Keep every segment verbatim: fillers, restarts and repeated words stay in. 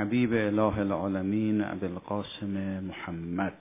حبیب اله العالمین ابی القاسم محمد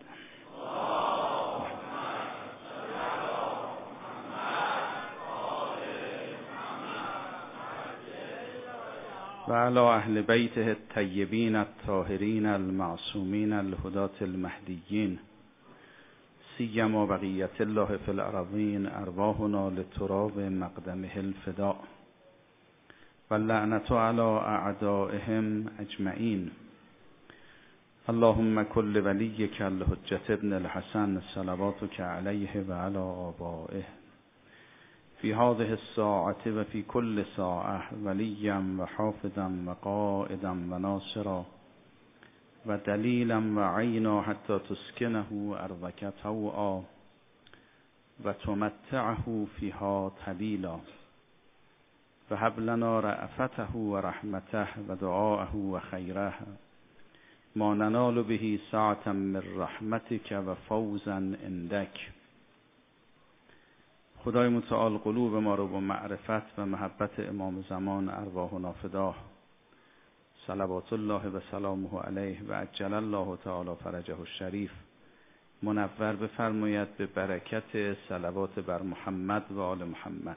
و علی اهل بیته الطیبین الطاهرین المعصومین الهداة المهدیین سیما بقیت الله فی الارضین ارواحنا لتراب مقدمه الفداء واللعنة علی اعدائهم اجمعین. اللهم کل ولیک الحجة ابن الحسن صلواتک علیه و علی آبائه فی هذه الساعة و فی کل ساعة ولیا و حافظا و قائدا و ناصرا و دلیلا و عینا حتی تسکنه ارضک طوعا و تمتعه فیها طویلا و هب لنا رأفته و رحمته و دعاءه و خیره ما ننال به سعة من رحمتک و فوزا عندک. خدای متعال قلوب ما رو با معرفت و محبت امام زمان ارواحنا فداه صلوات الله و سلامه علیه و عجل الله تعالی فرجه الشریف منور بفرماید به برکت صلوات بر محمد و آل محمد.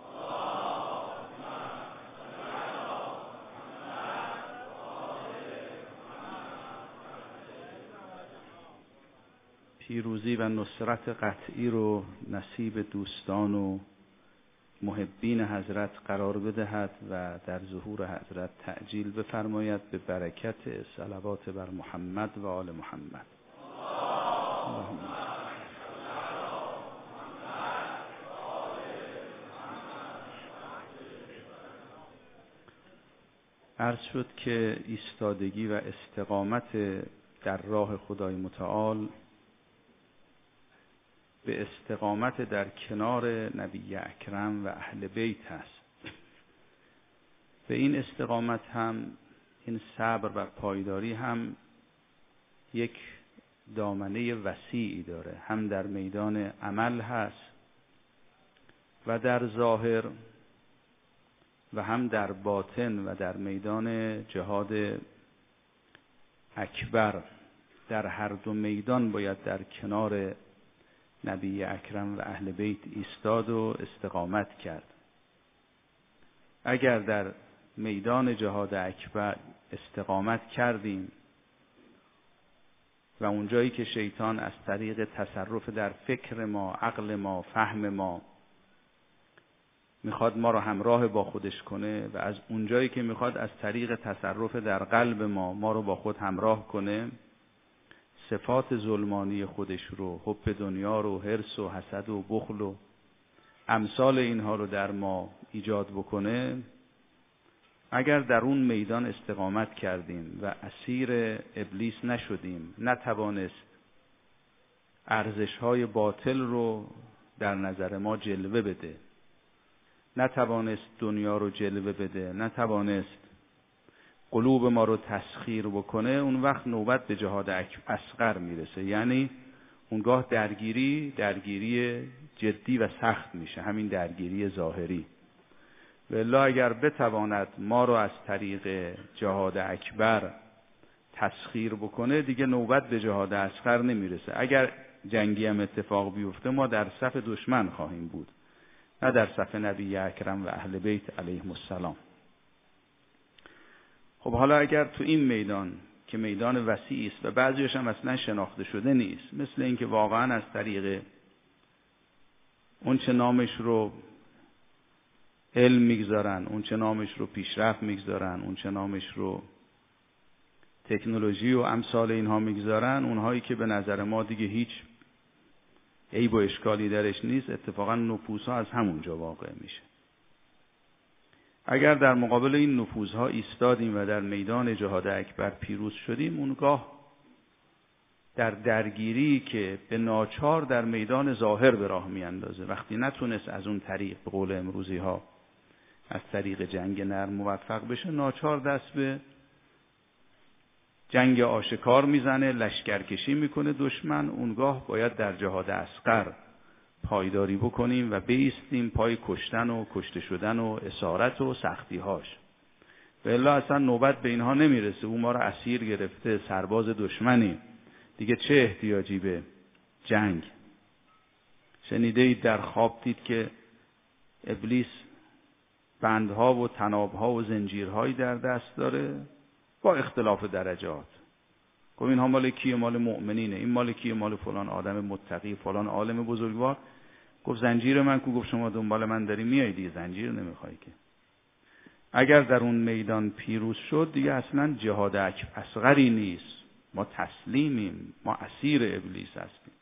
پیروزی و نصرت قطعی رو نصیب دوستان و محبین حضرت قرار بدهد و در ظهور حضرت تعجیل بفرماید به برکت صلوات بر محمد و آل محمد. عرض شد که ایستادگی و استقامت در راه خدای متعال به استقامت در کنار نبی اکرم و اهل بیت هست. به این استقامت هم این صبر و پایداری هم یک دامنه وسیعی داره، هم در میدان عمل هست و در ظاهر و هم در باطن و در میدان جهاد اکبر. در هر دو میدان باید در کنار نبی اکرم و اهل بیت ایستاد و استقامت کرد. اگر در میدان جهاد اکبر استقامت کردیم و اونجایی که شیطان از طریق تصرف در فکر ما، عقل ما، فهم ما میخواد ما رو همراه با خودش کنه و از اونجایی که میخواد از طریق تصرف در قلب ما ما رو با خود همراه کنه، صفات ظلمانی خودش رو، حب دنیا رو، حرص و حسد و بخل و امثال اینها رو در ما ایجاد بکنه، اگر در اون میدان استقامت کردیم و اسیر ابلیس نشدیم، نتوانست ارزش‌های باطل رو در نظر ما جلوه بده، نتوانست دنیا رو جلوه بده، نتوانست قلوب ما رو تسخیر بکنه، اون وقت نوبت به جهاد اصغر میرسه. یعنی اونگاه درگیری درگیری جدی و سخت میشه، همین درگیری ظاهری. والله اگر بتواند ما رو از طریق جهاد اکبر تسخیر بکنه، دیگه نوبت به جهاد اصغر نمیرسه. اگر جنگی هم اتفاق بیفته ما در صف دشمن خواهیم بود، نه در صف نبی اکرم و اهل بیت علیهم السلام. خب حالا اگر تو این میدان که میدان وسیعی است و بعضیش هم اصلا شناخته شده نیست، مثل اینکه واقعا از طریق اون چه نامش رو علم میگذارن، اون چه نامش رو پیشرفت میگذارن، اون چه نامش رو تکنولوژی و امثال اینها میگذارن، اونهایی که به نظر ما دیگه هیچ عیب و اشکالی درش نیست، اتفاقا نفوذها از همونجا واقع میشه. اگر در مقابل این نفوذها ایستادیم و در میدان جهاد اکبر پیروز شدیم، اونگاه در درگیری که به ناچار در میدان ظاهر به راه میاندازه، وقتی نتونست از اون طریق به قول امروزی ها از طریق جنگ نرم موفق بشه، ناچار دست به جنگ آشکار میزنه، لشکرکشی میکنه دشمن. اونگاه باید در جهاد اصغر پایداری بکنیم و بایستیم پای کشتن و کشته شدن و اسارت و سختی‌هاش. و الا اصلا نوبت به اینها نمیرسه. اون ما رو اسیر گرفته، سرباز دشمنی، دیگه چه احتیاجی به جنگ. شنیده اید در خواب دید که ابلیس بندها و تنابها و زنجیرهایی در دست داره با اختلاف درجات. گفت اینها مال کیه؟ مال مؤمنینه. این مال کیه؟ مال فلان آدم متقی، فلان عالم بزرگوار. گفت زنجیر من کو؟ گفت شما دنبال من داری میای دیگه، زنجیر نمیخوای که. اگر در اون میدان پیروز شد دیگه اصلا جهاد اصغری نیست، ما تسلیمیم، ما اسیر ابلیس هستیم.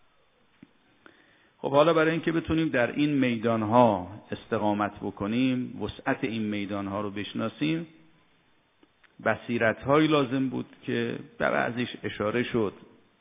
خب حالا برای اینکه بتونیم در این میدانها استقامت بکنیم، وسعت این میدانها رو بشناسیم، بصیرت‌هایی لازم بود که در بعضیش اشاره شد.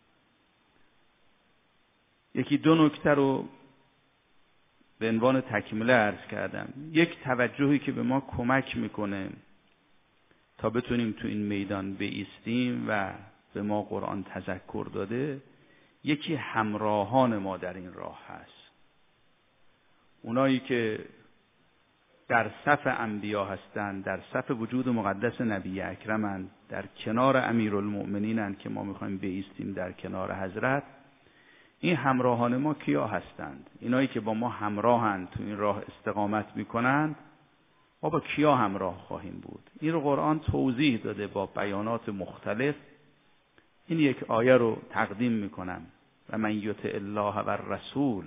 یکی دو نکته رو به عنوان تکمله عرض کردم. یک، توجهی که به ما کمک میکنه تا بتونیم تو این میدان بایستیم و به ما قرآن تذکر داده، یکی همراهان ما در این راه هست. اونایی که در صف انبیا هستند، در صف وجود مقدس نبی اکرمند، در کنار امیرالمؤمنینند که ما میخوایم بایستیم در کنار حضرت. این همراهان ما کیا هستند؟ اینایی که با ما همراهند، تو این راه استقامت میکنند، ما با کیا همراه خواهیم بود؟ این رو قرآن توضیح داده با بیانات مختلف. این یک آیه رو تقدیم میکنم: و من یطع الله و الرسول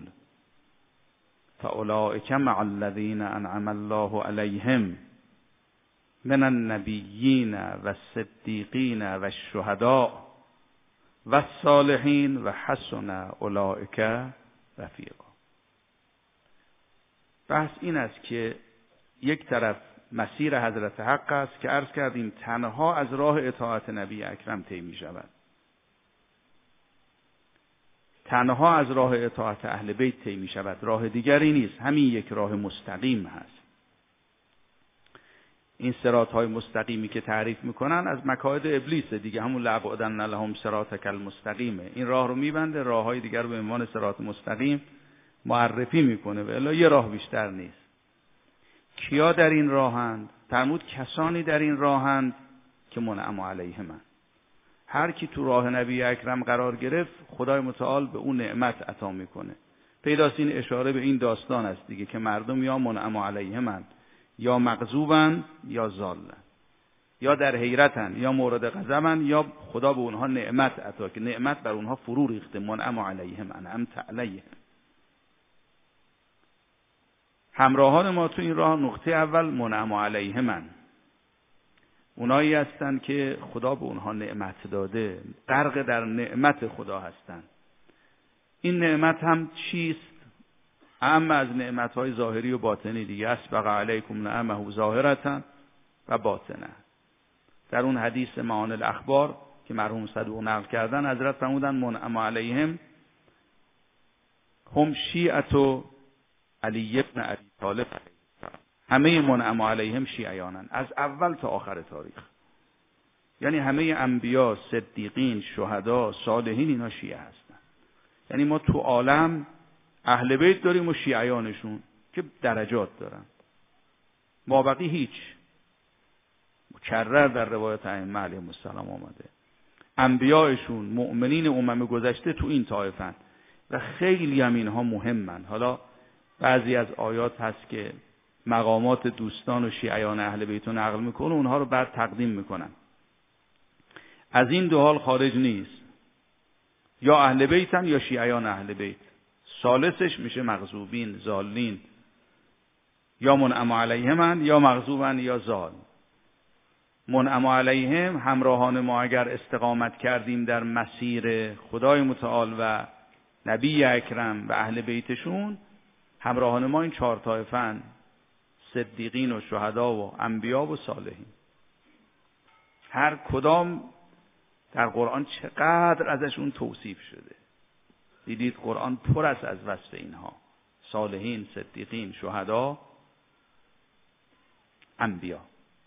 فاولئک مع الذین انعم الله علیهم من النبیین و الصدیقین و الشهداء و الصالحین و حسن اولئک رفیقا. بحث این است که یک طرف مسیر حضرت حق است که عرض کردیم تنها از راه اطاعت نبی اکرم طی می شود، تنها از راه اطاعت اهل بیت طی می شود، راه دیگری نیست، همین یک راه مستقیم هست. این صراط های مستقیمی که تعریف میکنن از مکائد ابلیس دیگه، همون لأقعدن لهم صراطک المستقیمه. این راه رو میبنده، راه های دیگر رو به عنوان صراط مستقیم معرفی میکنه و الا یه راه بیشتر نیست. کیا در این راهند؟ فرمود کسانی در این راهند که منعم علیهم. هر کی تو راه نبی اکرم قرار گرفت، خدای متعال به اون نعمت عطا میکنه. پیداست این اشاره به این داستان است دیگه که مردم یا منعم علیهم، یا مغضوبن یا ضالن، یا در حیرتن یا مورد غضبن، یا خدا به اونها نعمت عطا که نعمت بر اونها فرو ریخته. منعم علیهم، انعمت علیهم. همراهان ما تو این راه، نقطه اول منعم علیهم، اونایی هستند که خدا به اونها نعمت داده، غرق در نعمت خدا هستند. این نعمت هم چیست؟ اما از نعمت‌های ظاهری و باطنی دیگه. اسبغ علیکم نعمه ظاهرة و باطنه. در اون حدیث معانی الاخبار که مرحوم صدوق نقل کردن، حضرت فرمودن منعم علیهم هم شیعة علی ابن ابی طالب. همه منعم علیهم شیعیانن از اول تا آخر تاریخ. یعنی همه انبیا، صدیقین، شهدا، صالحین اینا شیعه هستن. یعنی ما تو عالم اهل بیت داریم و شیعیانشون که درجات دارن. مابقی هیچ. مکرر در روایت ائمه علیهم السلام آمده. انبیایشون، مؤمنین امم گذشته تو این طایفن و خیلی هم اینها مهمن. حالا بعضی از آیات هست که مقامات دوستان و شیعیان اهل بیت رو نقل میکنه، اونها رو بعد تقدیم میکنن. از این دو حال خارج نیست، یا اهل بیتن یا شیعیان اهل بیت. ثالثش میشه مغضوبین، ضالین، یا منعم علیهم یا مغضوبن یا ضال. منعم علیهم همراهان ما اگر استقامت کردیم در مسیر خدای متعال و نبی اکرم و اهل بیتشون، همراهان ما این چهار طایفه‌اند: صدیقین و شهدا و انبیا و صالحین. هر کدام در قرآن چقدر ازشون توصیف شده. دیدید قرآن پر است از وصف اینها: صالحین، صدیقین، شهدا، انبیا.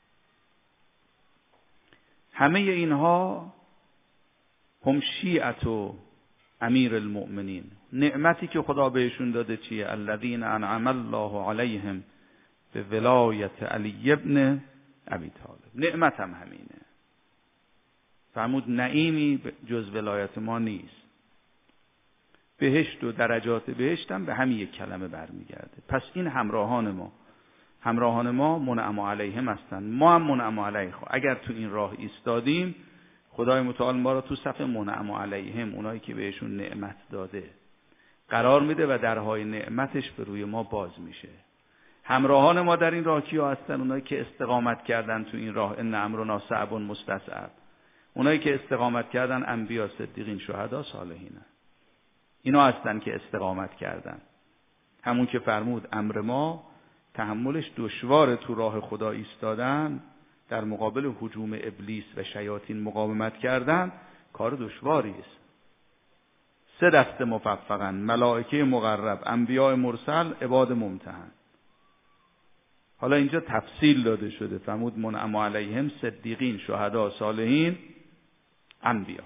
همه اینها هم شیعت و امیر المؤمنین. نعمتی که خدا بهشون داده چیه؟ الذین انعم الله علیهم به ولایت علی ابن ابی طالب. نعمت هم همینه. فرمود نعیمی جز ولایت ما نیست. بهشت و درجات بهشت هم به همین یک کلمه برمیگرده. پس این همراهان ما همراهان ما منعم علیهم هستند، ما هم منعم علیه. اگر تو این راه ایستادیم خدای متعال ما را تو صف منعم علیهم، اونایی که بهشون نعمت داده، قرار میده و درهای نعمتش به روی ما باز میشه. همراهان ما در این راه کیا هستن؟ اونایی که استقامت کردن تو این راه. ان امرنا صعب مستصعب. اونایی که استقامت کردن انبیا، صدیقین، شهدا، صالحین. اینا هستن که استقامت کردن. همون که فرمود امر ما تحملش دشواره، تو راه خدا ایستادن، در مقابل هجوم ابلیس و شیاطین مقاومت کردن کار دشواری است. سه دسته مففقن: ملائکه مقرب، انبیاء مرسل، عباد ممتحن. حالا اینجا تفصیل داده شده. فرمود منعم علیهم صدیقین، شهدا، صالحین، انبیا.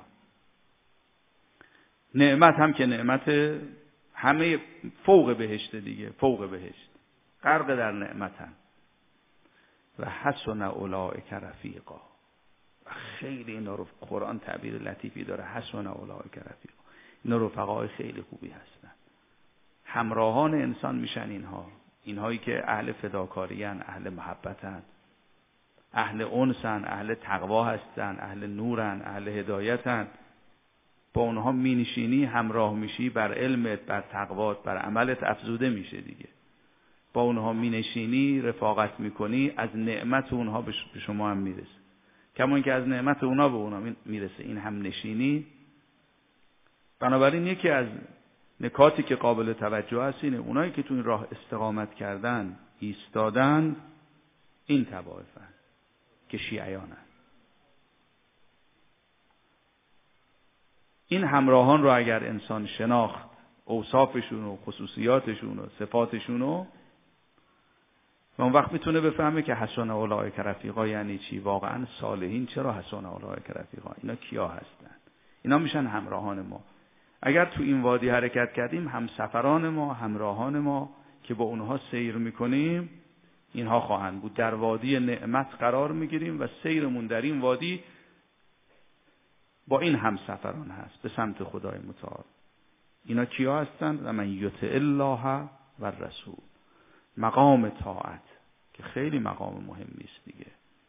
نعمت هم که نعمت همه فوق بهشت دیگه، فوق بهشت، غرق در نعمتن. و حسن اولئک رفیقا. و خیلی اینا رو قرآن تعبیر لطیفی داره، حسن اولئک رفیقا. اینا رفقای خیلی خوبی هستن. همراهان انسان میشن اینها. اینهایی که اهل فداکاریان، اهل محبتن، اهل انسن، اهل تقوا هستن، اهل نورن، اهل هدایتن. با اونها مینشینی، همراه میشی، بر علمت، بر تقوات، بر عملت افزوده میشه دیگه. با اونها مینشینی، رفاقت میکنی، از نعمت اونها به شما هم میرسه. کما اینکه از نعمت اونها به اونها میرسه. این هم نشینی. بنابراین یکی از نکاتی که قابل توجه هست اینه اونایی که تو این راه استقامت کردن، ایستادن، این طوایفن که شیعیانن. این همراهان رو اگر انسان شناخت، اوصافشون و خصوصیاتشون و صفاتشون رو، و اون وقت میتونه بفهمه که حسن اولئک رفیقا یعنی چی. واقعا صالحین چرا حسن اولئک رفیقا؟ اینا کیا هستن؟ اینا میشن همراهان ما. اگر تو این وادی حرکت کردیم، همسفران ما، همراهان ما که با اونها سیر میکنیم، اینها خواهند بود. در وادی نعمت قرار میگیریم و سیرمون در این وادی با این همسفران هست به سمت خدای متعال. اینا کیا هستند؟ و من یطع الله و الرسول. مقام طاعت که خیلی مقام مهمی است دیگه.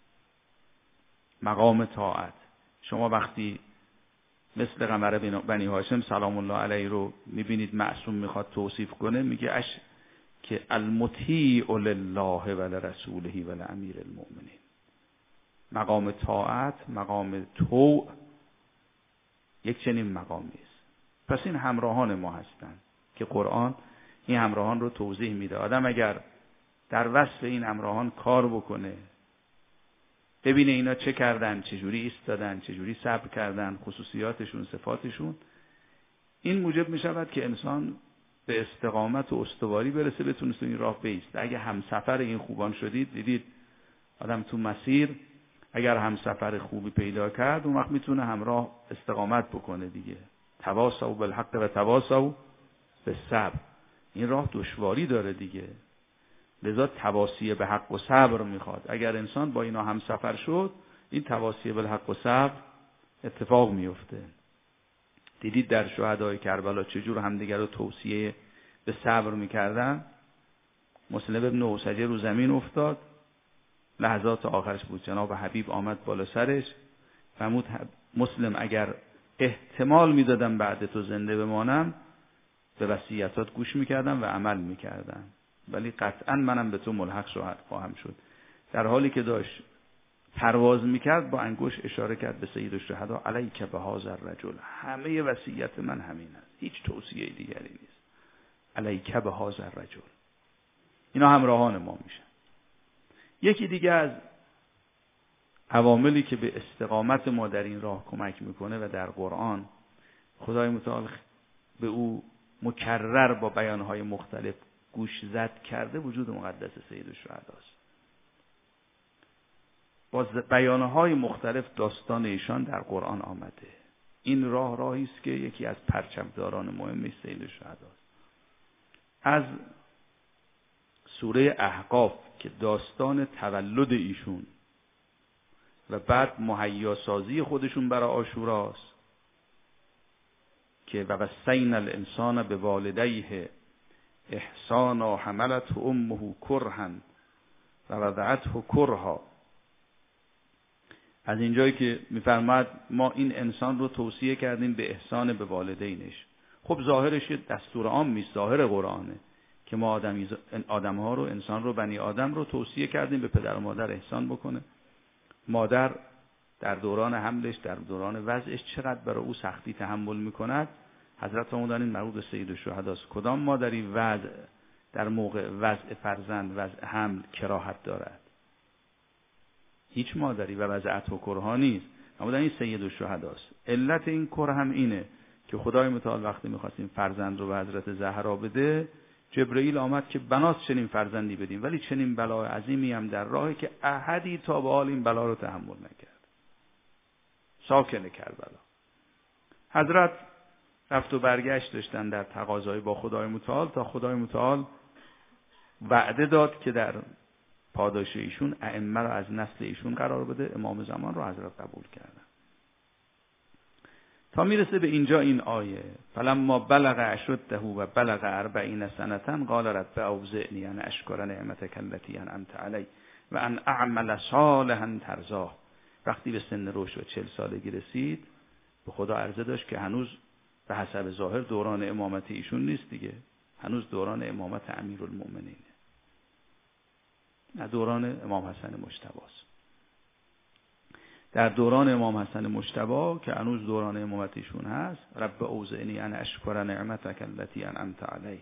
مقام طاعت. شما وقتی مثل قمر بنی هاشم سلام الله علیه رو میبینید معصوم میخواد توصیف کنه، میگه اش که المطیع لله و لرسوله و لامیر المؤمنین. مقام طاعت، مقام طوع یک چنین مقامی است. پس این همراهان ما هستند که قرآن این همراهان رو توضیح میده. آدم اگر در وصف این همراهان کار بکنه، ببینه اینا چه کردن، چجوری ایستادن، چجوری صبر کردن، خصوصیاتشون، صفاتشون، این موجب میشود که انسان به استقامت و استواری برسه، بتونه تو این راه بایسته. اگه همسفر این خوبان شدید، دیدید آدم تو مسیر اگر همسفر خوبی پیدا کرد، اون وقت میتونه همراه استقامت بکنه دیگه. تواصوا بالحق و تواصوا بالصبر. این راه دشواری داره دیگه، لذا تواصی به حق و صبر میخواد. اگر انسان با اینا همسفر شد، این تواصی به حق و صبر اتفاق میفته. دیدید در شهدای کربلا چجور همدیگر رو توصیه به صبر میکردن؟ مسلم ابن اوسجه رو زمین افتاد، لحظات آخرش بود، جناب حبیب آمد بالا سرش، فرمود مسلم اگر احتمال میدادم بعد تو زنده بمانم، به وصیتات گوش میکردم و عمل میکردم، ولی قطعا منم به تو ملحق خواهم شد. در حالی که داشت پرواز میکرد با انگشت اشاره کرد به سید الشهدا علیک بهذا الرجل. همه وصیت من همین است، هیچ توصیه دیگری نیست. علیک بهذا الرجل. اینا همراهان ما میشن. یکی دیگه از عواملی که به استقامت ما در این راه کمک میکنه و در قرآن خدای متعال به او مکرر با بیانهای مختلف گوش زد کرده، وجود مقدس سید الشهداست. با بیانهای مختلف داستان ایشان در قرآن آمده. این راه راهی است که یکی از پرچمداران مهم سید الشهداست. از سوره احقاف که داستان تولد ایشون و بعد مهیا سازی خودشون برای عاشوراست که و وصینا الانسان بوالدیه احسانا حملته امه کرها و وضعته کرها. از اینجایی که میفرماد ما این انسان رو توصیه کردیم به احسان به والدینش. خب ظاهرش دستور عام نیست، ظاهر قرآنه که ما آدمی آدم ها رو، انسان رو، بنی آدم رو توصیه کردیم به پدر و مادر احسان بکنه. مادر در دوران حملش، در دوران وضعش چقدر برای او سختی تحمل میکند. حضرت فرمودن این مربوط به سید الشهدا است. کدام مادری وضع در موقع وضع فرزند، وضع حمل کراهت دارد؟ هیچ مادری. و وضعت و کرها نیست. فرمودن این سید الشهدا است. علت این کره هم اینه که خدای متعال وقتی می‌خواستیم فرزند رو به حضرت زهرا بده، جبرئیل آمد که بنات چنین فرزندی بدیم، ولی چنین بلای عظیمی هم در راهه که احدی تا به حال این بلا رو تحمل نکرد. ساکن کربلا. حضرت رفت و برگشت داشتن در تقاضای با خدای متعال تا خدای متعال وعده داد که در پاداش ایشون ائمه رو از نسل ایشون قرار بده. امام زمان رو حضرت قبول کردن. تا میرسه به اینجا این آیه فلما بلغ اشده و بلغ اربعین سنة قال رب اوزعنی ان اشکر نعمتک التي انعمت علی و ان اعمل صالحا ترضاه. وقتی به سن رشد و چهل سالگی رسید به خدا عرضه داشت که هنوز به حسب ظاهر دوران امامت ایشون نیست دیگه، هنوز دوران امامت امیرالمؤمنینه، نه دوران امام حسن مجتبی است. در دوران امام حسن مجتبی که هنوز دوران امامت ایشون هست، رب اوزعنی ان اشکر نعمتک التي انعمت علی،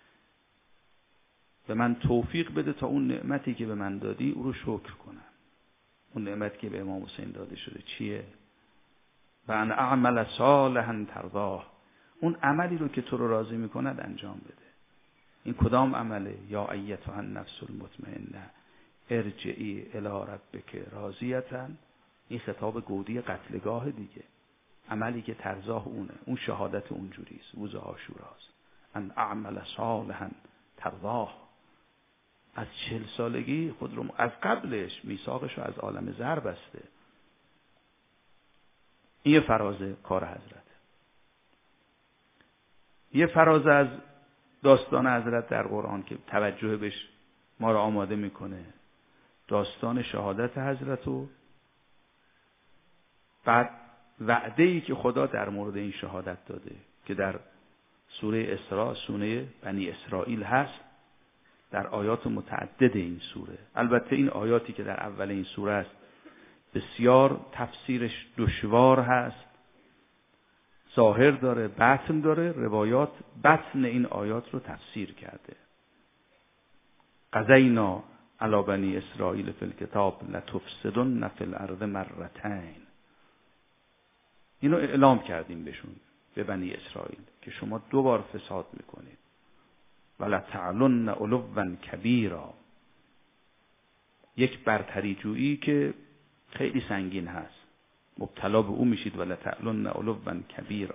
به من توفیق بده تا اون نعمتی که به من دادی او رو شکر کنم. اون نعمتی که به امام حسین داده شده چیه؟ و ان اعمل صالحا ترضاه، اون عملی رو که تو رو راضی میکند انجام بده. این کدام عمله؟ یا ایتها النفس المطمئنه ارجعی الی ربک راضیه. این خطاب گودی قتلگاه دیگه. عملی که ترضاه اونه، اون شهادت اونجوریست، روز عاشوراست. ان اعمل صالحا ترضاه. از چهل سالگی خود رو، از قبلش میثاقش رو از عالم زر بسته. این یه فرازه کار حضرت. یه فرازه از داستان حضرت در قرآن که توجه بهش ما رو آماده میکنه، داستان شهادت حضرت و بعد وعده‌ای که خدا در مورد این شهادت داده که در سوره اسراء، سوره بنی اسرائیل هست، در آیات متعدد این سوره. البته این آیاتی که در اول این سوره است بسیار تفسیرش دشوار هست، ظاهر داره، باطن داره. روایات باطن این آیات رو تفسیر کرده. قضینا علی بنی اسرائیل فی الکتاب لتفسدن فی الارض مرتین. اینو اعلام کردیم بهشون، به بنی اسرائیل، که شما دو بار فساد میکنید. ولتعلن علوا کبیرا، یک برتری جویی که خیلی سنگین هست، مبتلا به او میشید. ولتعلن علوا کبیرا.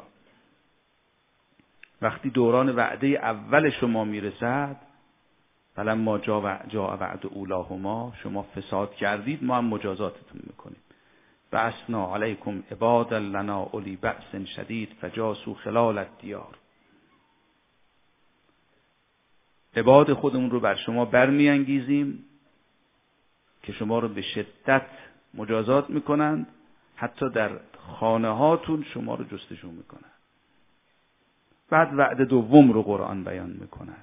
وقتی دوران وعده اول شما میرسد، فلما جاء وعد اولاهما، شما فساد کردید، ما هم مجازاتتون میکنیم. بعثنا علیکم عبادا لنا اولی بأس شدید فجاسوا خلال الدیار. عباد خودمون رو بر شما برمیانگیزیم که شما رو به شدت مجازات میکنند، حتی در خانه هاتون شما رو جستجو میکنند. بعد وعده دوم رو قرآن بیان میکند،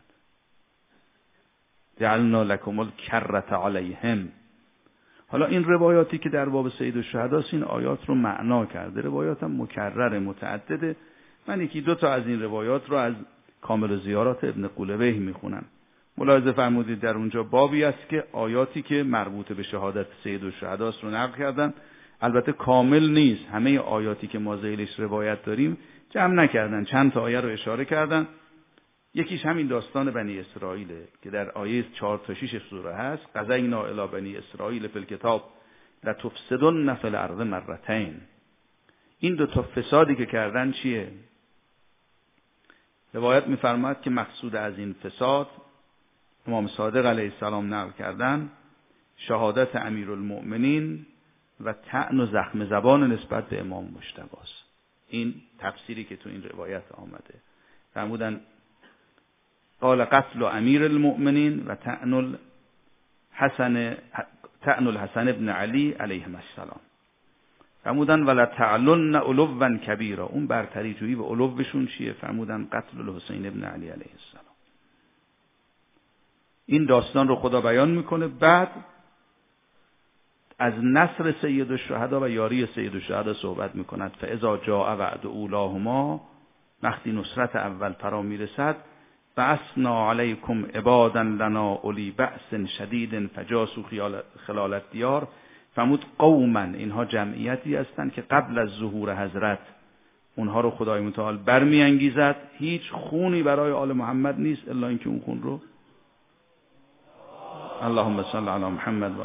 جعلنا لکم الکرة علیهم. حالا این روایاتی که در باب سید الشهدا است، این آیات رو معنا کرده. روایات هم مکرر متعدده. من یکی دو تا از این روایات رو از کامل زیارات ابن قولبیه میخونم. ملاحظه فرمودید در اونجا بابی است که آیاتی که مربوط به شهادت سید الشهدا است رو نقل کردن. البته کامل نیست، همه آیاتی که ما ذیلش روایت داریم جمع نکردن، چند تا آیه رو اشاره کردن. یکیش همین داستان بنی اسرائیله که در آیه چهار تا شش سوره هست. قضینا الی بنی اسرائیل فی الکتاب لتفسدن فی الارض مرتین. این دو تا فسادی که کردن چیه؟ روایت می‌فرماید که مقصود از این فساد، امام صادق علیه السلام نقل کردن، شهادت امیرالمؤمنین و طعن و زخم زبان نسبت به امام مجتبی است. این تفسیری که تو این روایت آمده. فرمودن قال قتل امیر المؤمنین و طعن الحسن طعن الحسن ابن علی علیهم السلام. فرمودن ولا تعلن علوا کبیرا، اون برتری جویی و علوشون چیه؟ فرمودن قتل الحسین ابن علی علیه السلام. این داستان رو خدا بیان میکنه، بعد از نصر سید الشهدا و یاری سید الشهدا صحبت میکند. فاذا جاء وعد اولاهما، وقتی نصرت اول فرا میرسد، بعثنا علیکم عبادا لنا اولی بأس شدید فجاسوا خلال الدیار. فرمود قوما، اینها جمعیتی هستند که قبل از ظهور حضرت اونها رو خدای متعال برمیانگیزد. هیچ خونی برای آل محمد نیست الا اینکه اون خون رو اللهم صل علی محمد و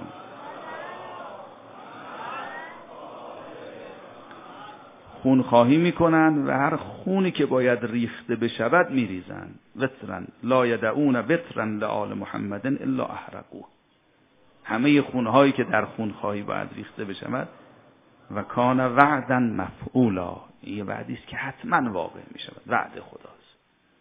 خون خواهی میکنن و هر خونی که باید ریخته بشود میریزن. وترن لا یدعون وترن لآل محمد الا احرقوه. همه خونهایی که در خون خواهی باید ریخته بشود. و کان وعدا مفعولا، این وعدی است که حتما واقع میشود، وعد خداست.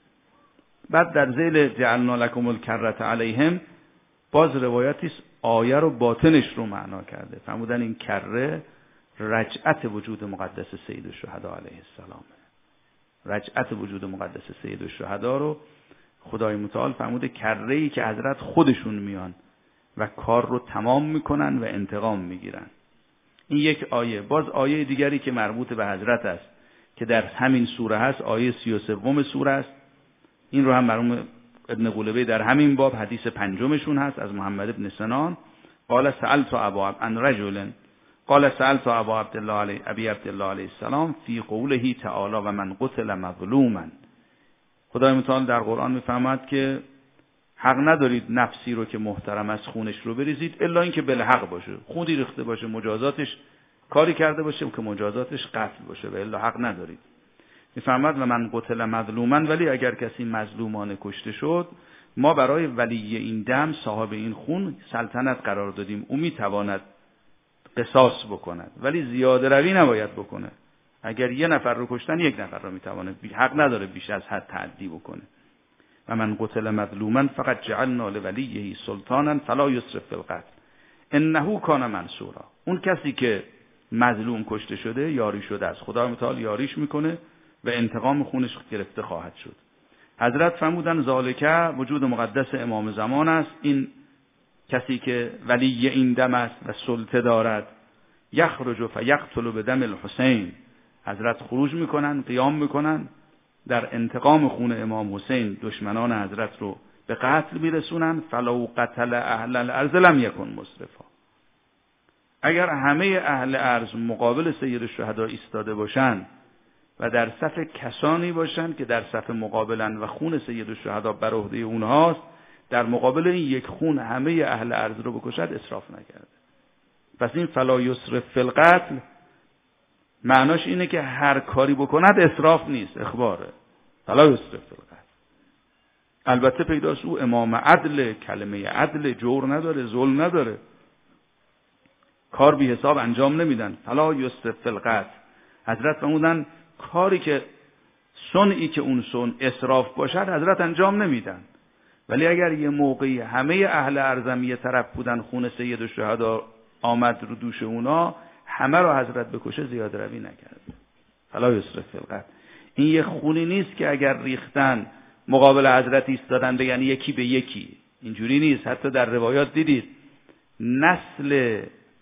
بعد در ذیل جعلنا لکم الکرة علیهم، باز روایتی است آیه رو باطنش رو معنا کرده. فرمودن این کره رجعت وجود مقدس سید الشهدا علیه السلام، رجعت وجود مقدس سید الشهدا رو خدای متعال فرموده کره‌ای که حضرت خودشون میان و کار رو تمام میکنن و انتقام میگیرن. این یک آیه. باز آیه دیگری که مربوط به حضرت است که در همین سوره هست، آیه سی و سوم سوره است. این رو هم مرحوم ابن قلبی در همین باب حدیث پنجمشون هست از محمد ابن سنان. قال سألت ابا عن رجل قال سألت ابا عبدالله علیه ابی عبدالله علیه السلام فی قوله تعالی و من قتل مظلوما. خدای متعال در قرآن میفرماد که حق ندارید نفسی رو که محترم از خونش رو بریزید الا اینکه بالحق باشه، خونی ریخته باشه، مجازاتش کاری کرده باشه که مجازاتش قتل باشه، و الا حق ندارید. میفرماد و من قتل مظلوما، ولی اگر کسی مظلومانه کشته شد، ما برای ولی این دم، صاحب این خون، سلطنت قرار دادیم. او میتواند قصاص بکند ولی زیاده روی نباید بکنه. اگر یه نفر رو کشتن یک نفر رو میتواند، حق نداره بیش از حد تعدی بکنه. و من قتل مظلوما فقط جعلنا لولیه سلطانا فلا یسرف فی القتل انه کان منصورا. اون کسی که مظلوم کشته شده یاری شده است، خدای متعال یاریش میکنه و انتقام خونش گرفته خواهد شد. حضرت فرمودن ذالکه وجود مقدس امام زمان است. این کسی که ولی این دم است و سلطه دارد، یخرج فیقتل بدم الحسین، حضرت خروج میکنن، قیام میکنن، در انتقام خون امام حسین دشمنان حضرت رو به قتل میرسونن. فلو قتل اهل الارض لم یکن مسرفا. اگر همه اهل ارض مقابل سید الشهدا ایستاده باشند و در صف کسانی باشند که در صف مقابلن و خون سید الشهدا بر عهده اونهاست، در مقابل این یک خون همه اهل ارض رو بکشد، اسراف نکرده. پس این فلا یسرف فی القتل معناش اینه که هر کاری بکند اسراف نیست، اخباره. فلا یسرف فی القتل. البته پیداست او امام عدل، کلمه عدل، جور نداره، ظلم نداره، کار بی حساب انجام نمیدن. فلا یسرف فی القتل. حضرت فرمودن کاری که صنعی که اون صنع اسراف باشد حضرت انجام نمیدن. ولی اگر یه موقعی همه اهل ارزم یه طرف بودن، خون سید الشهدا آمد رو دوش اونا، همه رو حضرت بکشه، زیاده روی نکرد. فلا یسرف فی القتل. این یه خونی نیست که اگر ریختن مقابل حضرت ایستادن بگن یکی به یکی، اینجوری نیست. حتی در روایات دیدید نسل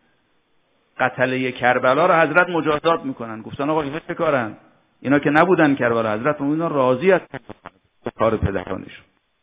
قتله کربلا رو حضرت مجازات میکنن. گفتن آقا اینا چه کارن؟ اینا که نبودن کربلا. حضرت اینا راضی از کار پدرانشون.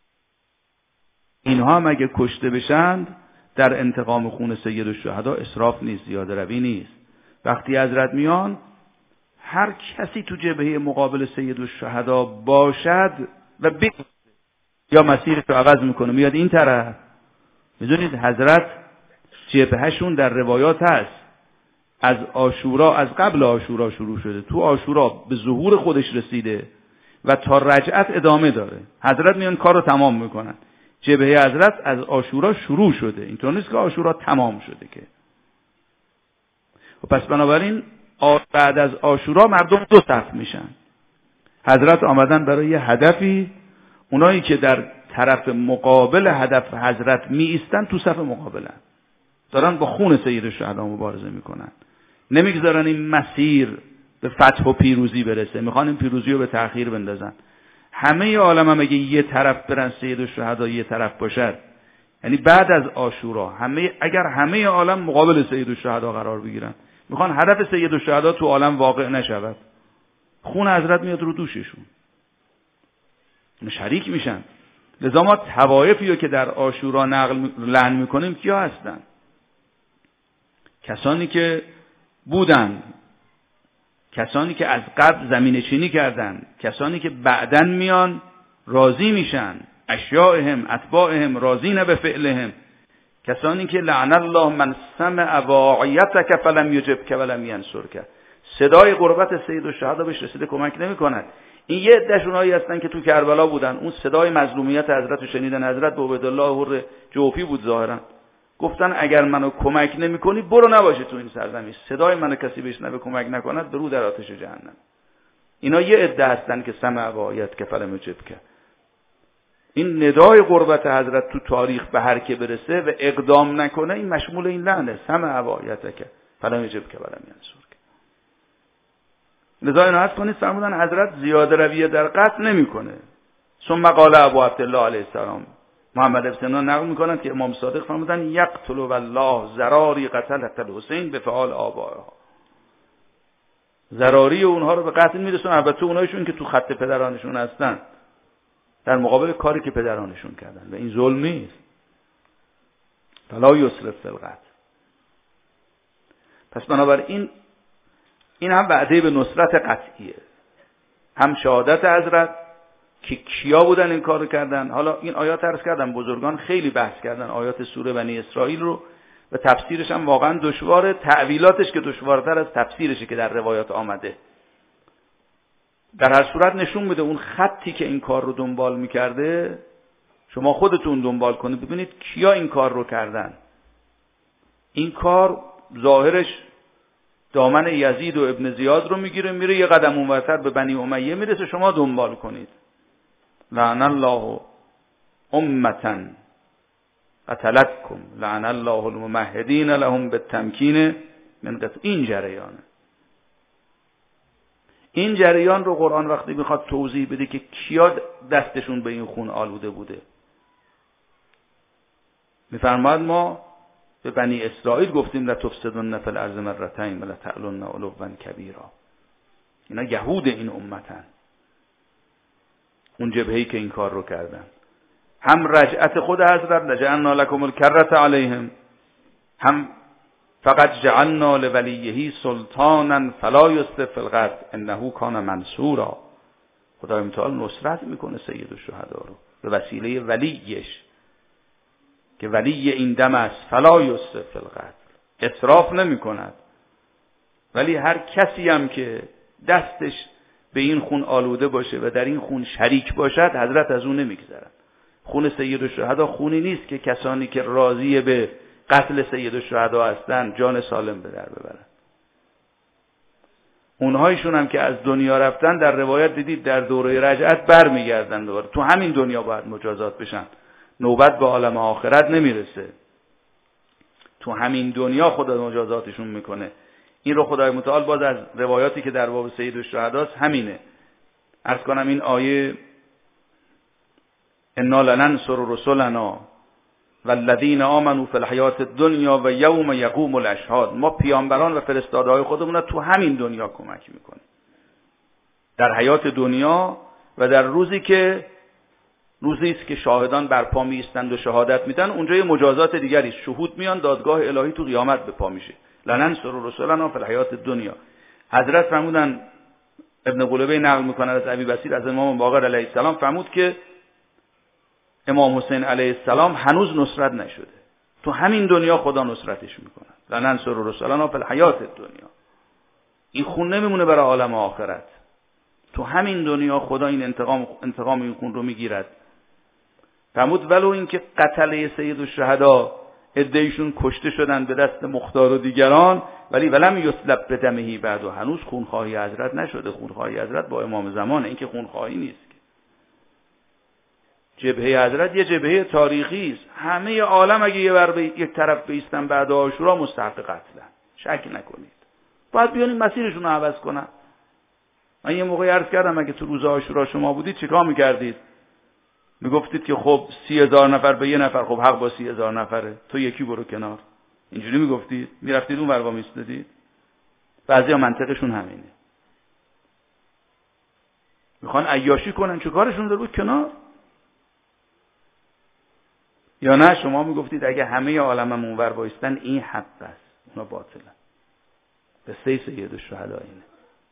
اینها هم اگه کشته بشن در انتقام خون سید الشهدا اسراف نیست، زیاده روی نیست. وقتی حضرت میان، هر کسی تو جبهه مقابل سید الشهدا باشد و ب... یا مسیرش رو عوض میکنه، میاد این طرف. میدونید حضرت جبههشون در روایات هست از عاشورا، از قبل عاشورا شروع شده، تو عاشورا به ظهور خودش رسیده و تا رجعت ادامه داره. حضرت میان کار رو تمام میکنن. جبهه حضرت از عاشورا شروع شده، اینطور نیست که عاشورا تمام شده که. و پس بنابراین بعد از عاشورا مردم دو صف میشن. حضرت آمدن برای یه هدفی، اونایی که در طرف مقابل هدف حضرت می ایستن تو صف مقابلن، دارن با خون سید الشهدا مبارزه میکنن، نمیگذارن این مسیر به فتح و پیروزی برسه، میخوان این پیروزی رو به تأخیر بندازن. همه عالم هم اگه یه طرف برن سید الشهدا یه طرف باشد، یعنی بعد از عاشورا همه اگر همه عالم مقابل سید الشهدا قرار بگیرن، میخوان هدف سید الشهدا تو عالم واقع نشود، خون حضرت میاد رو دوششون، شریک میشن. لذا ما طوایفی رو که در عاشورا نقل لعن میکنیم کیا هستن؟ کسانی که بودن، کسانی که از قبل زمین چینی کردن، کسانی که بعدن میان راضی میشن، اشیاءهم اتباعهم راضین به فعلهم، کسانی که لعن الله من سمع واعیتک فلم یجبک ولم ینصرک، صدای قربت سید الشهدا بهش رسیده کمک نمیکند. این یه عده‌شون اونایی هستن که تو کربلا بودن، اون صدای مظلومیت حضرت رو شنیدن، حضرت به عبیدالله حر جوفی بود ظاهرا، گفتن اگر منو کمک نمی‌کنی برو نباشه تو این سرزمین، صدای منو کسی بشنوه کمک نکند برو در آتش جهنم. اینا یه عده هستن که سمع وایت که فلم یجبک. این ندای قربت حضرت تو تاریخ به هر که برسه و اقدام نکنه این مشمول این لعنه، سمع وایتک فلم یجبک ولم ینصرک. لذا اینو حد کنید فرمودن حضرت زیاده رویه در قتل نمیکنه. ثم قال ابو عبدالله علیه السلام، محمد ابن سینا نقل میکنند که امام صادق فرمودن یقتل والله زراری قتلت الحسین به فعال آبائها، زراری اونها رو به قتل میرسون، البته اونایشون که تو خط پدرانشون هستن، در مقابل کاری که پدرانشون کردن و این ظلم نیست. فلا یسرف فی القتل. پس بنابراین این هم وعده به نصرت قطعیه، هم شهادت حضرت که کیا بودن این کارو کردن. حالا این آیات عرض کردم بزرگان خیلی بحث کردن آیات سوره بنی اسرائیل رو و تفسیرش هم واقعا دشواره، تعویلاتش که دشوارتر از تفسیرشه که در روایات آمده. در هر صورت نشون میده اون خطی که این کار رو دنبال میکرده، شما خودتون دنبال کنید ببینید کیا این کار رو کردن. این کار ظاهرش دامن یزید و ابن زیاد رو میگیره، میره یه قدم اونورتر به بنی امیه میرسه، شما دنبال کنید. لعن الله امتا قتلتکم لعن الله الممهدین لهم بالتمکین من قتل. این جریانه. این جریان رو قرآن وقتی میخواد توضیح بده که کیا دستشون به این خون آلوده بوده، میفرماد ما به بنی اسرائیل گفتیم لتفسدن فی الارض مرتین ولتعلن علوا کبیرا. اینا یهود این امتن، اون جبهه‌ای که این کار رو کردن. هم رجعت خود حضرت لجعلنا لکم الکرة علیهم، هم فقط جعلنا لولیه سلطانا فلا یسرف فی القتل انه کان منصورا. خدای متعال نصرت میکنه سید الشهدا رو به وسیله ولیش که ولی این دم است، فلا یسرف فی القتل، اسراف نمی کند. ولی هر کسی هم که دستش به این خون آلوده باشه و در این خون شریک باشد حضرت از اون نمیگذرن. خون سید الشهدا خونی نیست که کسانی که راضی به قتل سید الشهدا هستن جان سالم به در ببرن. اونهایشون هم که از دنیا رفتن در روایت دیدید در دوره رجعت بر میگردن دوباره، تو همین دنیا باید مجازات بشن، نوبت به عالم آخرت نمیرسه، تو همین دنیا خدا مجازاتشون میکنه. این رو خدای متعال باز از روایاتی که در باب سید الشهداست همینه. عرض کنم این آیه انا لننصر رسلنا والذین آمنوا فی الحیات الدنیا و یوم یقوم الاشهاد، ما پیامبران و فرستاده‌های خودمون تو همین دنیا کمک میکنیم، در حیات دنیا و در روزی که روزی است که شاهدان برپا میستند و شهادت میدن، اونجا یه مجازات دیگری، شهود میان، دادگاه الهی تو قیامت به پا میشه. لننصر رسلنا فی الحیات الدنیا. حضرت فرمودن، ابن قلبه نقل میکنه از ابی بصیر از امام باقر علیه السلام، فرمود که امام حسین علیه السلام هنوز نصرت نشده، تو همین دنیا خدا نصرتش میکنه. لننصر رسلنا فی الحیات الدنیا. این خون نمیمونه برای عالم آخرت، تو همین دنیا خدا این انتقام انتقام این خون رو میگیرد. فرمود ولو اینکه قتل سید الشهدا عده‌ایشون کشته شدن به دست مختار و دیگران، ولی ولم یسلب بدمه بعد و هنوز خونخواهی حضرت نشده. خونخواهی حضرت با امام زمانه، این که خونخواهی نیست. جبهه حضرت یه جبهه تاریخی است. همه عالم اگه یه بر به یک طرف بیستن بعد عاشورا مستحق قتلن، شک نکنید. باید بیان این مسیرشون رو عوض کنن. من یه موقعی عرض کردم اگه تو روز عاشورا شما بودید چیکار میکردید؟ میگفتید که خب سی هزار نفر به یه نفر، خب حق با سی هزار نفره، تو یکی برو کنار. اینجوری میگفتید؟ میرفتید اون ور وا میستادید؟ بعضیا منطقشون همینه، میخوان عیاشی کنن، چه کارشون داره؟ بود کنار. یا نه شما میگفتید اگه همه عالمم اونور وایستن این حق است، اونا باطلن. به سه سید الشهدا اینه.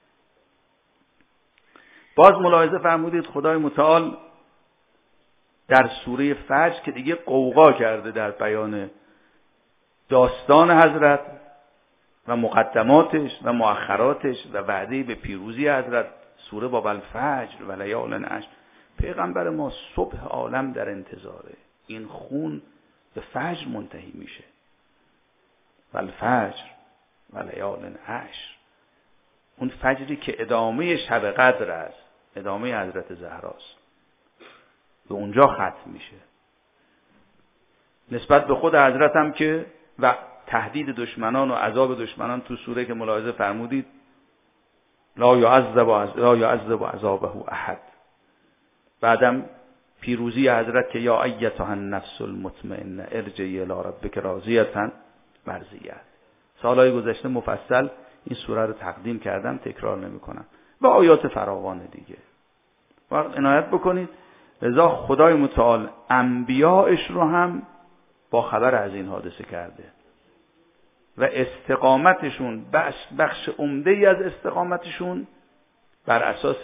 باز ملاحظه فرمودید خدای متعال در سوره فجر که دیگه قوقا کرده در بیان داستان حضرت و مقدماتش و مؤخراتش و وعده به پیروزی حضرت، سوره با الفجر و لیال عشر، پیغمبر ما صبح عالم در انتظاره، این خون به فجر منتهی میشه. و الفجر و لیال عشر، اون فجری که ادامه شب قدر است، ادامه حضرت زهراست، به اونجا ختم میشه. نسبت به خود حضرت هم که و تهدید دشمنان و عذاب دشمنان تو سوره که ملاحظه فرمودید لا یعذب لا یعذب عذابه احد. بعدم پیروزی حضرت که یا ایتها النفس المطمئنه ارجعی الی ربک راضیه مرضیه. سالهای گذشته مفصل این سوره رو تقدیم کردم، تکرار نمی کنم، و آیات فراوان دیگه. و عنایت بکنید لذا خدای متعال انبیاءش رو هم با خبر از این حادثه کرده و استقامتشون، بخش, بخش عمده ای از استقامتشون بر اساس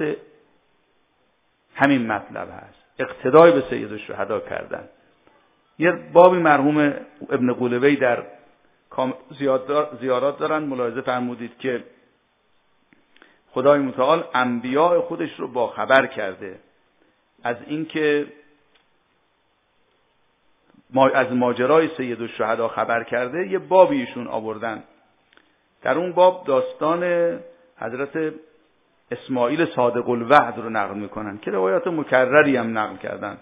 همین مطلب هست، اقتدای به سید الشهدا کردن. یه بابی مرحوم ابن قولوی در زیارات دارن، ملاحظه فرمودید که خدای متعال انبیاء خودش رو با خبر کرده از اینکه ما از ماجرای سید الشهدا خبر کرده. یه بابی ایشون آوردن، در اون باب داستان حضرت اسماعیل صادق الوعد رو نقل میکنن که روایات مکرری هم نقل کردن.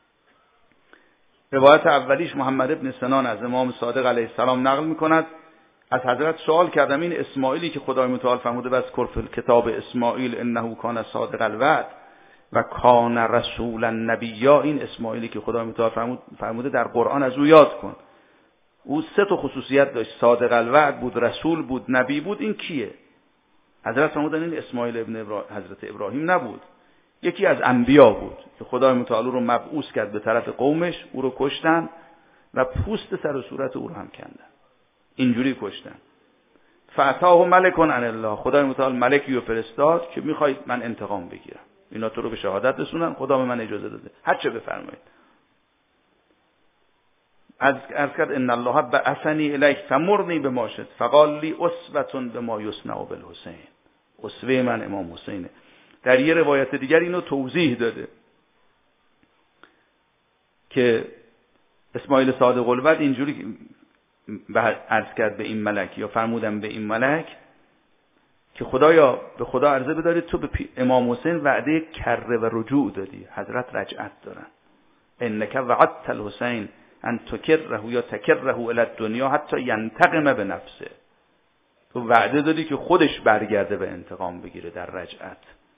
روایت اولیش محمد ابن سنان از امام صادق علیه السلام نقل میکند، از حضرت سوال کردم این اسماعیلی که خدای متعال فرموده بس کفر کتاب اسماعیل انه کان صادق الوعد و کان رسول النبیا، این اسماعیلی که خدای متعال فرموده در قرآن از او یاد کن، او سه تا خصوصیت داشت، صادق الوعد بود، رسول بود، نبی بود. این کیه؟ حضرت فرمودن این اسماعیل ابن ابرا... حضرت ابراهیم نبود، یکی از انبیا بود که خدای متعال رو مبعوث کرد به طرف قومش، او رو کشتن و پوست سر و صورت او رو هم کندن، اینجوری کشتن. فاتاه ملک عن الله، خدای متعال ملکی رو فرستاد که میخواید من انتقام بگیرم، اینا تو رو به شهادت رسونن، خدا به من اجازه داده، هر چه بفرمایید. از عرض کرد ان الله بعثنی الیک فمرنی بما شئت فقال لی اسوه بما یصنع بالحسین، اسوه من امام حسینه. در یه روایت دیگر اینو توضیح داده که اسماعیل صادق الوعد اینجوری عرض کرد به این ملک، یا فرمودم به این ملک که خدایا به خدا عرضه بدارید تو به امام حسین وعده کره و رجوع دادی، حضرت رجعت دارن، انک وعدت الحسین ان تکره یا تکره الی الدنیا حتی ینتقم به نفسه، تو وعده دادی که خودش برگرده به انتقام بگیره در رجعت.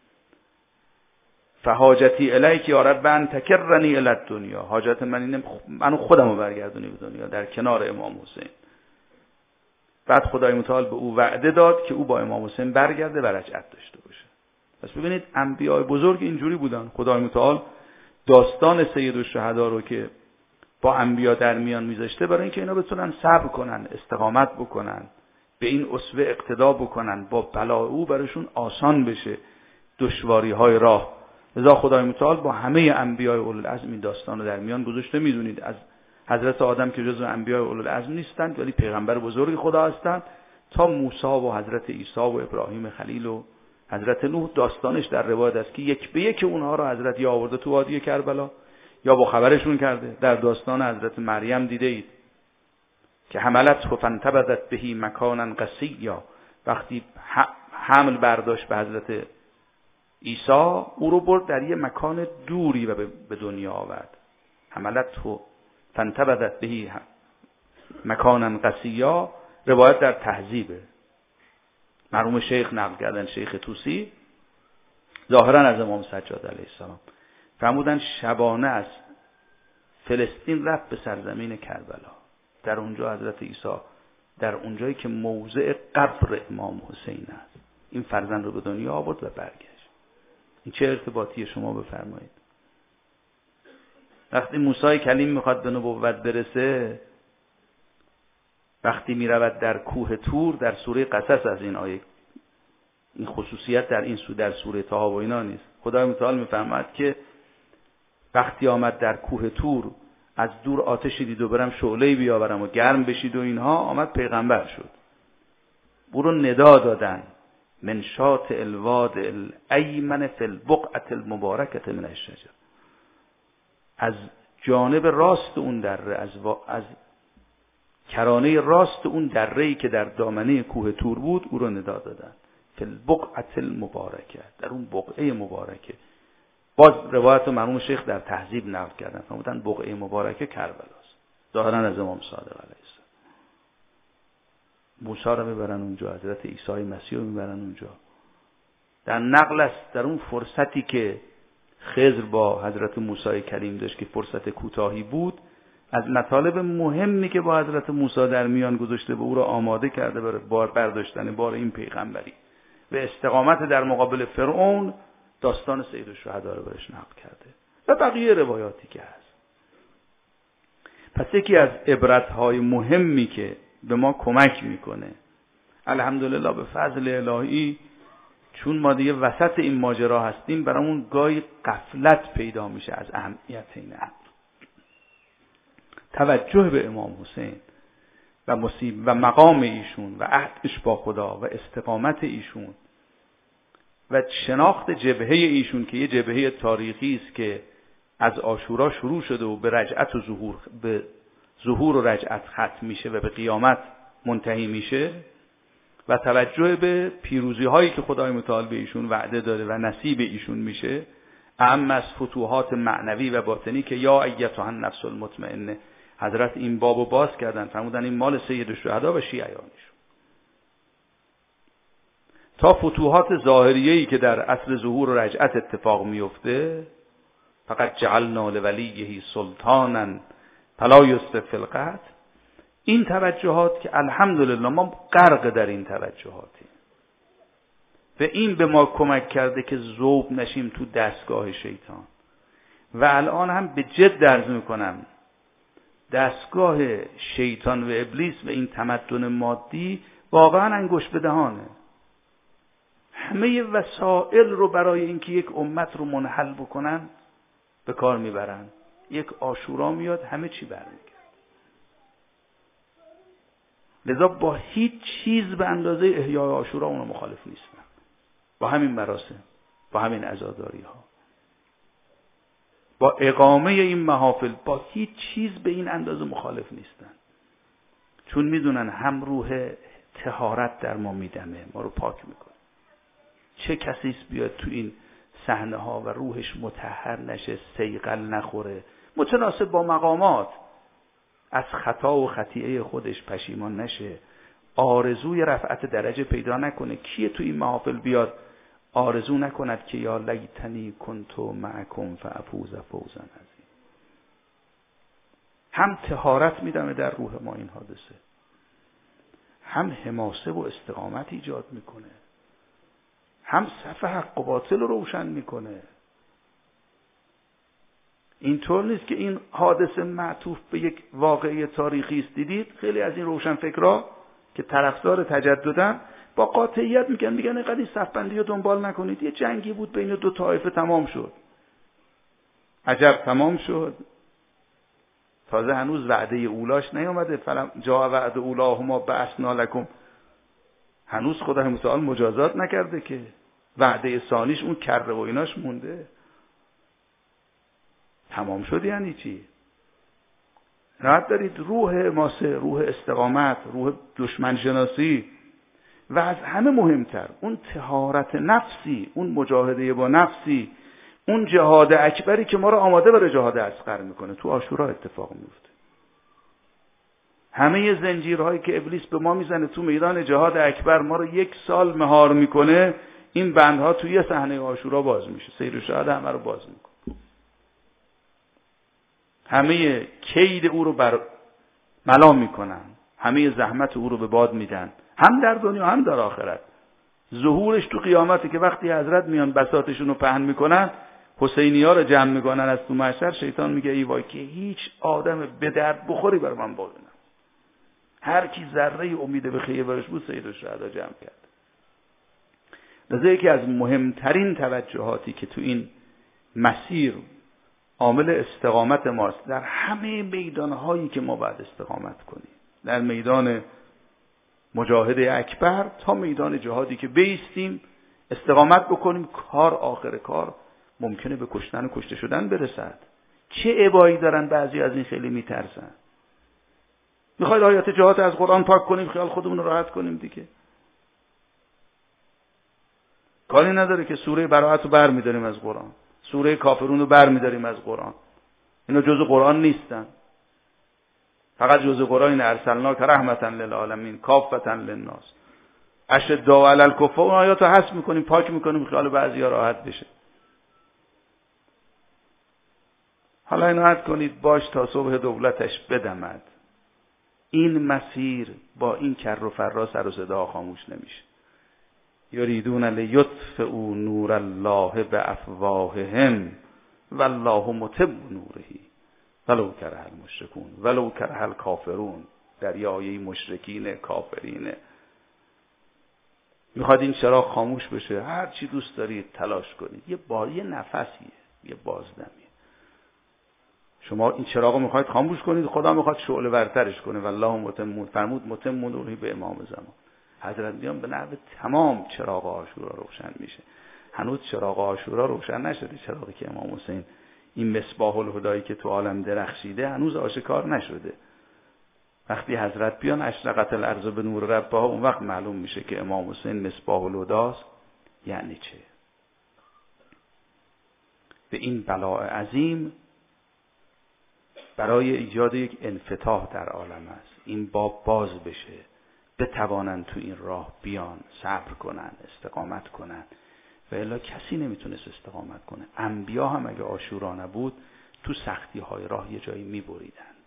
فحاجتی الیک یا رب ان تکرنی الی الدنیا، حاجت من اینه منو خودمو برگردونی به دنیا در کنار امام حسین. بعد خدای متعال به او وعده داد که او با امام حسین برگرده و رجعت داشته باشه. پس ببینید انبیاء بزرگ اینجوری بودن. خدای متعال داستان سید الشهدا رو که با انبیا در میان میذاشته برای اینکه اینا بتونن صبر کنن، استقامت بکنن، به این اسوه اقتدا بکنن، با بلا او براشون آسان بشه دشواری های راه. لذا خدای متعال با همه انبیاء اولوالعزم این داستان رو در میان گذاشته. میدونید از حضرت آدم که جزو انبیاء اولوالعزم نیستند ولی پیغمبر بزرگ خدا هستند، تا موسی و حضرت عیسی و ابراهیم خلیل و حضرت نوح داستانش در روایت است که یک به یک اونها رو حضرت یا آورده تو وادی کربلا یا با خبرشون کرده. در داستان حضرت مریم دیده اید که حملت فانتبذت بهی مکانا قصیا، وقتی حمل برداشت به حضرت عیسی او رو برد در یه مکان دوری و به دنیا آورد. حملت فانتبذت بهی مکانا قصیا روایت در تهذیبه، مرحوم شیخ نقل کردن، شیخ طوسی، ظاهرا از امام سجاد علیه السلام، فرمودن شبانه از فلسطین رفت به سرزمین کربلا. در اونجا حضرت عیسی در اونجایی که موضع قبر امام حسین است این فرزند رو به دنیا آورد و برگشت. این چه ارتباطی شما بفرمایید؟ وقتی موسی کلیم میخواد به نبوت برسه، وقتی میرود در کوه طور، در سوره قصص از این آیه، این خصوصیت در این سوره در سوره طه و اینا نیست. خدای متعال میفرماید که وقتی آمد در کوه طور از دور آتشی دید و برم شعله‌ای بیاورم و گرم بشید و اینها، آمد پیغمبر شد. او رو ندا دادن من شاط الواد الایمن فی البقعه المبارکه من الشجر، از جانب راست اون دره، از, از کرانه راست اون دره‌ای که در دامنه کوه طور بود او رو ندا دادن فی البقعه المبارکه، در اون بقعه مبارکه. باز روایت مرحوم شیخ در تهذیب نقل کردن، فرمودن بقعه مبارکه کربلاست، ظاهرا از امام صادق علیه السلام. موسی رو میبرن اونجا، حضرت عیسی مسیح رو میبرن اونجا. در نقل است در اون فرصتی که خضر با حضرت موسی کلیم داشت که فرصت کوتاهی بود، از مطالب مهمی که با حضرت موسی در میان گذاشته و او را آماده کرده برای بار برداشتن بار این پیغمبری و استقامت در مقابل فرعون، داستان سید الشهدا رو برش نقل کرده و بقیه روایاتی که هست. پس یکی از عبرت‌های مهمی که به ما کمک میکنه، الحمدلله به فضل الهی، چون ما دیگه وسط این ماجرا هستیم، برامون گاهی غفلت پیدا میشه از اهمیت این امر. توجه به امام حسین و مصیب و مقام ایشون و عهدش با خدا و استقامت ایشون و شناخت جبهه ایشون که یه جبهه تاریخی است که از عاشورا شروع شده و به رجعت و ظهور به ظهور و رجعت ختم میشه و به قیامت منتهی میشه، و توجه به پیروزی هایی که خدای متعال به ایشون وعده داده و نصیب ایشون میشه، اهم از فتوحات معنوی و باطنی که یا ایتها النفس المطمئنه حضرت این بابو باز کردن، فرمودن این مال سید الشهدا و شیعیانشون. تا فتوحات ظاهریه‌ای که در عصر ظهور و رجعت اتفاق میفته، فقط جعلنا لولیه سلطانا فلا یسرف فی القتل، این توجهات که الحمدلله ما غرق در این توجهاتیم و این به ما کمک کرده که ذوب نشیم تو دستگاه شیطان. و الان هم به جد عرض میکنم دستگاه شیطان و ابلیس و این تمدن مادی واقعا انگشت به دهانه. همه وسائل رو برای اینکه یک امت رو منحل بکنن به کار میبرن. یک عاشورا میاد همه چی برمیگرده. لذا با هیچ چیز به اندازه احیای عاشورا اونو مخالف نیستن، با همین مراسم، با همین عزاداری ها، با اقامه این محافل، با هیچ چیز به این اندازه مخالف نیستن، چون میدونن هم روح طهارت در ما میدمه، ما رو پاک میکنه. چه کسیست بیاد تو این صحنه ها و روحش مطهر نشه، صیقل نخوره، متناسب با مقامات، از خطا و خطیئه خودش پشیمان نشه، آرزوی رفعت درجه پیدا نکنه. کیه تو این محافل بیاد آرزو نکند که یا لیتنی کنتو معکم فافوز فوزا عظیم؟ هم طهارت میدمه در روح ما این حادثه، هم حماسه و استقامت ایجاد میکنه، هم صف حق و باطل رو روشن میکنه. اینطور نیست که این حادثه معطوف به یک واقعه تاریخی است. دیدید خیلی از این روشن فکرها که طرفدار تجددن با قاطعیت میگن میگن اینقدر این صف بندی رو دنبال نکنید، یه جنگی بود بین دو طایفه تمام شد. عجب تمام شد، تازه هنوز وعده اولاش نیامده. فلم جا وعده اولاهما بعثنا لکم، هنوز خدای متعال مجازات نکرده که وعده ثانیش اون کره و ایناش مونده. تمام شد یعنی چی؟ عنایت دارید روح حماسه، روح استقامت، روح دشمن شناسی و از همه مهمتر اون طهارت نفسی، اون مجاهده با نفسی، اون جهاد اکبری که ما رو آماده برای جهاد اصغر میکنه تو عاشورا اتفاق میفته. همه زنجیرهایی که ابلیس به ما میزنه تو میدان جهاد اکبر ما رو یک سال مهار میکنه، این بندها توی یه صحنه عاشورا باز میشه. سیر شهاد همه رو باز میکنه. همه کید او رو بر ملا میکنن، همه زحمت او رو به باد میدن، هم در دنیا هم در آخرت. ظهورش تو قیامته که وقتی حضرت میان بساطشون رو پهن میکنن، حسینی ها رو جمع میکنن از تو محشر، شیطان میگه ای وای که هیچ آدم به درد بخوری بر من باقی نمونه. هر کی ذره امید به خیر برش بود سید الشهدا جمع کرد. لذا یکی از مهمترین توجهاتی که تو این مسیر عامل استقامت ماست، در همه میدانهایی که ما باید استقامت کنیم، در میدان مجاهده اکبر تا میدان جهادی که بیستیم استقامت بکنیم، کار آخر کار ممکنه به کشتن و کشته شدن برسد. چه ابایی دارن بعضی از این خیلی میترسن. میخواید آیات جهاد از قرآن پاک کنیم خیال خودمون رو راحت کنیم دیگه. کاری نداره که سوره براءت رو برمی‌داریم از قرآن، سوره کافرون رو برمی‌داریم از قرآن. اینا جزء قرآن نیستن. فقط جزء قرآن این ارسلناک رحمتا للعالمین کافتا للناس. اشداء علی الکفار اون آیات رو حذف می‌کنیم، پاک می‌کنیم خیال بعضیا راحت بشه. حالا عنایت کنید باش تا صبح دولتش بدمد. این مسیر با این کر و فر سر و صدا خاموش نمیشه. یریدون لیطفئوا نور الله بافواههم والله متم نوره ولو کره المشرکون ولو کره الکافرون. دریای مشرکین کافرین. میخواد این چراغ خاموش بشه، هر چی دوست دارید تلاش کنید. یه با یه نفسیه، یه بازدمیه. شما این چراغو میخواید خاموش کنید، خدا میخواد شعله ورترش کنه. والله متم فرمود متم نوره به امام زمان. حضرت میان به نحو تمام چراغ عاشورا روشن میشه. هنوز چراغ عاشورا روشن نشده. چراغی که امام حسین این مصباح الهدایی که تو عالم درخشیده هنوز آشکار نشده. وقتی حضرت بیان اشرقت الارض به نور ربها، اون وقت معلوم میشه که امام حسین مصباح الهداست یعنی چه. به این بلاء عظیم برای ایجاد یک انفتاح در عالم است. این باب باز بشه، بتوانند تو این راه بیان، صبر کنن، استقامت کنن. و الا کسی نمیتونست استقامت کنه. انبیا هم اگه عاشورا نبود تو سختی های راه یه جایی میبریدن.